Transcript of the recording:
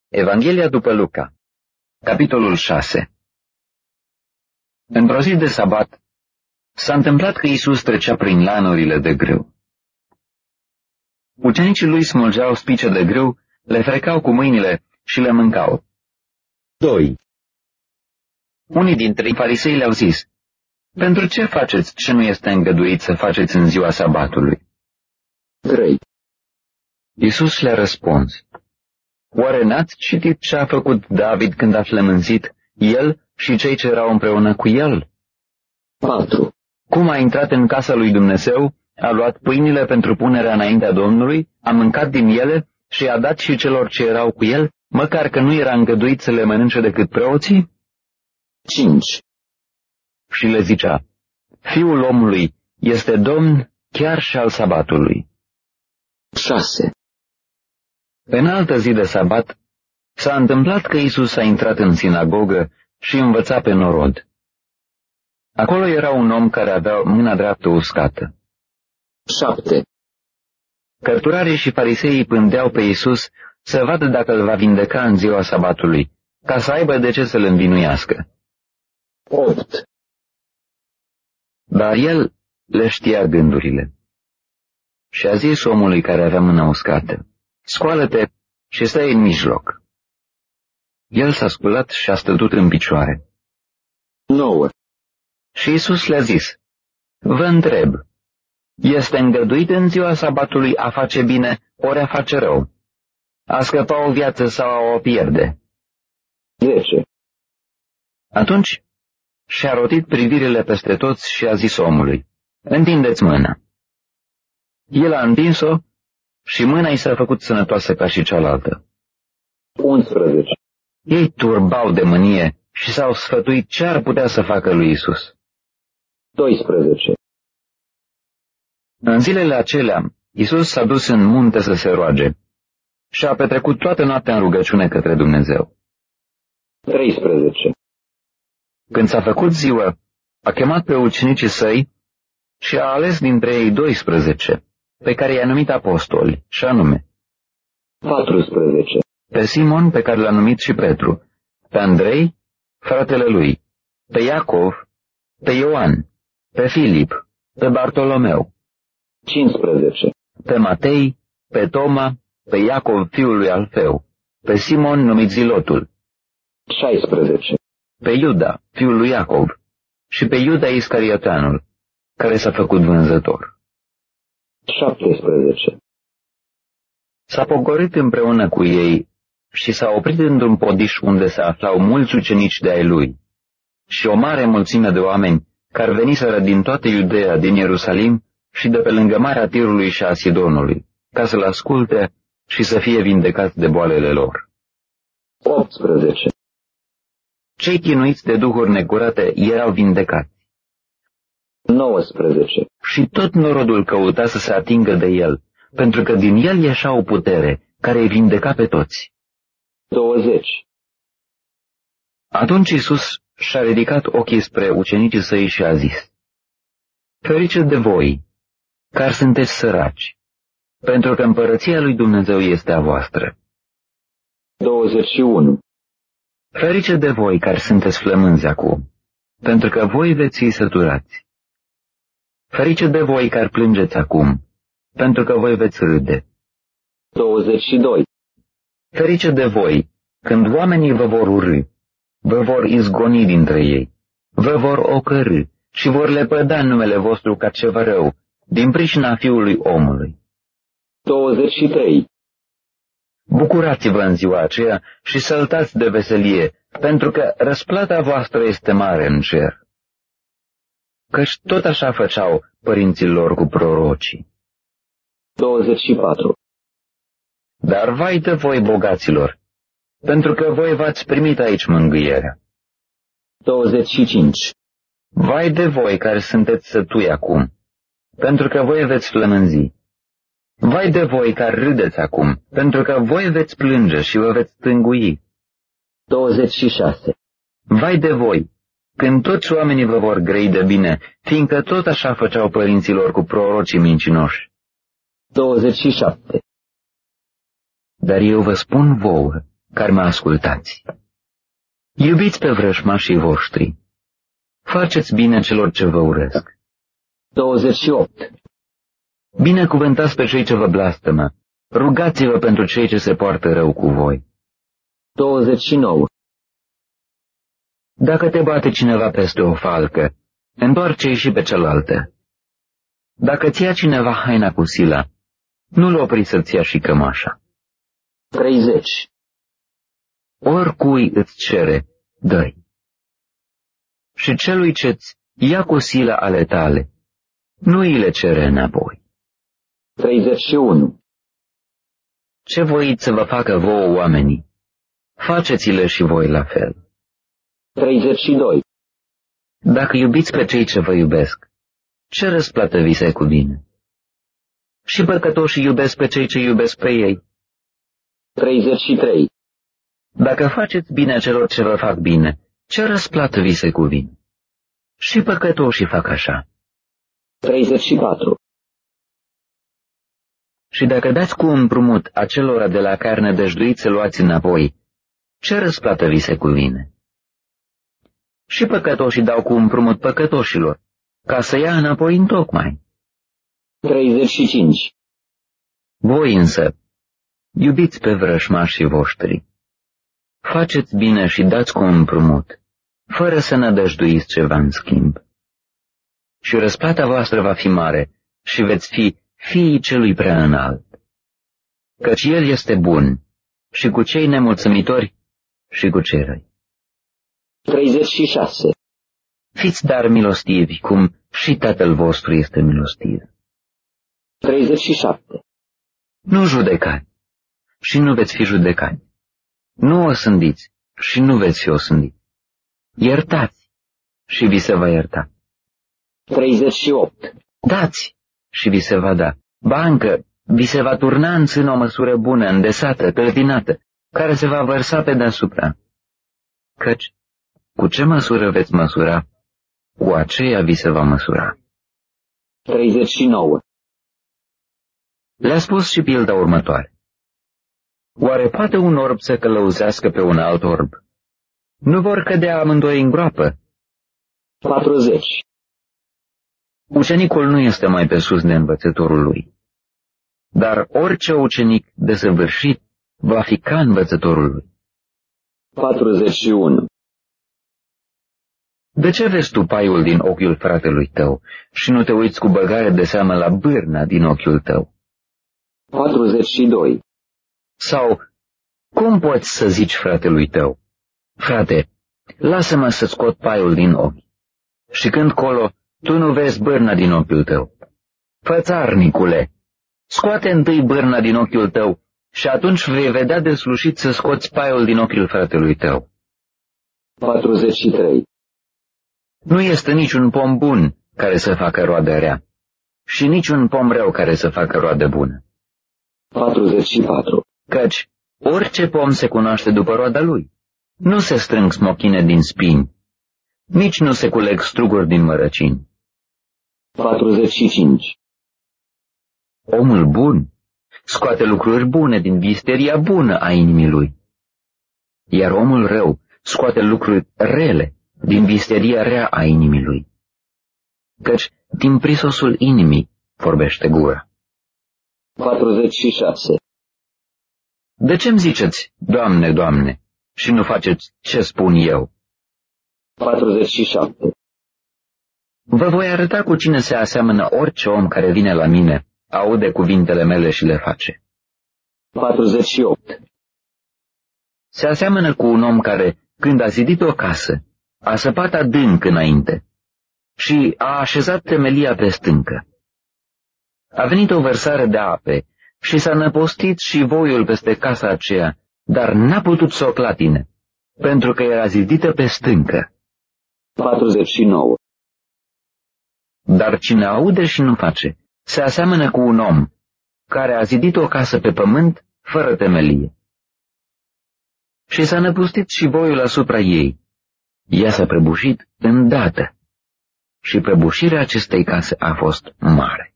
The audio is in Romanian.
Evanghelia după Luca, capitolul 6. Într-o zi de sabat, s-a întâmplat că Iisus trecea prin lanurile de grâu. Ucenicii lui smulgeau spice de grâu, le frecau cu mâinile și le mâncau. 2. Unii dintre farisei le-au zis: pentru ce faceți ce nu este îngăduit să faceți în ziua sabatului? 3. Iisus le-a răspuns: oare n-ați citit ce a făcut David când a flămânzit, el și cei ce erau împreună cu el? 4. Cum a intrat în casa lui Dumnezeu, a luat pâinile pentru punerea înaintea Domnului, a mâncat din ele și a dat și celor ce erau cu el, măcar că nu era îngăduit să le mănânce decât preoții? 5. Și le zicea: Fiul omului este Domn chiar și al sabatului. 6. Pe înaltă zi de sabat s-a întâmplat că Iisus a intrat în sinagogă și învăța pe norod. Acolo era un om care avea mâna dreaptă uscată. 7. Cărturarii și fariseii pândeau pe Iisus să vadă dacă îl va vindeca în ziua sabatului, ca să aibă de ce să-l învinuiască. 8. Dar el le știa gândurile. Și a zis omului care avea mâna uscată: scoală-te și stai în mijloc. El s-a sculat și a stătut în picioare. 9. Și Iisus le-a zis: vă întreb, este îngăduit în ziua sabatului a face bine ori a face rău, a scăpa o viață sau a o pierde? 10. Atunci și-a rotit privirile peste toți și a zis omului: întindeți mâna. El a întins-o și mâna i s-a făcut sănătoasă ca și cealaltă. 11. Ei turbau de mânie și s-au sfătuit ce ar putea să facă lui Iisus. 12. În zilele acelea, Iisus s-a dus în munte să se roage și a petrecut toată noaptea în rugăciune către Dumnezeu. 13. Când s-a făcut ziua, a chemat pe ucenicii săi și a ales dintre ei 12, pe care i-a numit apostoli, și anume: 14. Pe Simon, pe care l-a numit și Petru, pe Andrei, fratele lui, pe Iacov, pe Ioan, pe Filip, pe Bartolomeu, 15. Pe Matei, pe Toma, pe Iacov fiul lui Alfeu, pe Simon numit Zilotul, 16. Pe Iuda, fiul lui Iacov, și pe Iuda Iscarioteanul, care s-a făcut vânzător. 17. S-a pogorât împreună cu ei și s-a oprit într-un podiș unde se aflau mulți ucenici de ai lui și o mare mulțime de oameni care veniseră din toată Iudeea, din Ierusalim și de pe lângă Marea Tirului și a Sidonului, ca să-l asculte și să fie vindecați de boalele lor. 18. Cei chinuiți de duhuri necurate erau vindecați. 19. Și tot norodul căuta să se atingă de el, pentru că din el ieșea o putere care îi vindeca pe toți. 20. Atunci Iisus și-a ridicat ochii spre ucenicii săi și a zis: ferice de voi, care sunteți săraci, pentru că împărăția lui Dumnezeu este a voastră. 21. Ferice de voi care sunteți flămânzi acum, pentru că voi veți fi săturați. Ferice de voi care plângeți acum, pentru că voi veți râde. 22. Ferice de voi când oamenii vă vor urâ, vă vor izgoni dintre ei, vă vor ocărî și vor lepăda numele vostru ca ceva rău, din pricina Fiului omului. 23. Bucurați-vă în ziua aceea și săltați de veselie, pentru că răsplata voastră este mare în cer. Căci tot așa făceau părinții lor cu prorocii. 24. Dar vai de voi, bogaților, pentru că voi v-ați primit aici mângâierea. 25. Vai de voi care sunteți sătui acum, pentru că voi veți flămânzi. Vai de voi care râdeți acum, pentru că voi veți plânge și vă veți tângui. 26. Vai de voi, când toți oamenii vă vor grăi de bine, fiindcă tot așa făceau părinților cu prorocii mincinoși. 27. Dar eu vă spun vouă care mă ascultați. Iubiți pe vrăjmașii voștri. Faceți bine celor ce vă urăsc. 28. Binecuvântați pe cei ce vă blastămă. Rugați-vă pentru cei ce se poartă rău cu voi. 29. Dacă te bate cineva peste o falcă, întoarce-i și pe cealaltă. Dacă ți ia cineva haina cu sila, nu-l opri să-ți ia și cămașa. 30. Oricui îți cere, dă-i. Și celui ce-ți ia cu sila ale tale, nu îi le cere înapoi. 31. Ce voiți să vă facă vouă oamenii, faceți-le și voi la fel. 32. Dacă iubiți pe cei ce vă iubesc, ce răsplată vi se cuvine? Și păcătoșii iubesc pe cei ce iubesc pe ei. 33. Dacă faceți bine celor ce vă fac bine, ce răsplată vi se cuvine? Și păcătoșii fac așa. 34. Și dacă dați cu împrumut acelora de la care ne dăjduiți să luați înapoi, ce răsplată vi se cuvine? Și păcătoșii dau cu împrumut păcătoșilor, ca să ia înapoi întocmai. 35. Voi însă, iubiți pe vrăjmașii voștri. Faceți bine și dați cu împrumut, fără să nădăjduiți ceva în schimb. Și răsplata voastră va fi mare și veți fi fiii celui prea înalt. Căci El este bun și cu cei nemulțumitori și cu cei răi. 36. Fiți dar milostivi, cum și Tatăl vostru este milostiv. 37. Nu judecați și nu veți fi judecați. Nu osândiți și nu veți fi osândiți. Iertați și vi se va ierta. 38. Dați și vi se va da. Bancă vi se va turna în sân o măsură bună, îndesată, clătinată, care se va vărsa pe deasupra. Căci, cu ce măsură veți măsura, cu aceea vi se va măsura. 39. Le-a spus și pilda următoare. Oare poate un orb să călăuzească pe un alt orb? Nu vor cădea amândoi în groapă? 40. Ucenicul nu este mai pe sus de învățătorul lui, dar orice ucenic desăvârșit va fi ca învățătorul lui. 41. De ce vezi tu paiul din ochiul fratelui tău și nu te uiți cu băgare de seamă la bârna din ochiul tău? 42. Sau, cum poți să zici fratelui tău, frate, lasă-mă să scot paiul din ochi, și când colo, tu nu vezi bârna din ochiul tău? Fățarnicule, scoate întâi bârna din ochiul tău și atunci vei vedea deslușit să scoți paiul din ochiul fratelui tău. 43. Nu este niciun pom bun care să facă roadă rea și niciun pom rău care să facă roadă bună. 44. Căci orice pom se cunoaște după roada lui. Nu se strâng smochine din spini, nici nu se culeg struguri din mărăcini. 45. Omul bun scoate lucruri bune din visteria bună a inimii lui, iar omul rău scoate lucruri rele din visteria rea a inimii lui. Căci din prisosul inimii vorbește gura. 46. De ce-mi ziceți, Doamne, Doamne, și nu faceți ce spun eu? 47. Vă voi arăta cu cine se aseamănă orice om care vine la mine, aude cuvintele mele și le face. 48. Se aseamănă cu un om care, când a zidit o casă, a săpat adânc înainte și a așezat temelia pe stâncă. A venit o vărsare de ape și s-a năpostit și voiul peste casa aceea, dar n-a putut să o clatine, pentru că era zidită pe stâncă. 49. Dar cine aude și nu face, se aseamănă cu un om care a zidit o casă pe pământ fără temelie. Și s-a năpustit și voiul asupra ei. Ea s-a prăbușit îndată și prăbușirea acestei case a fost mare.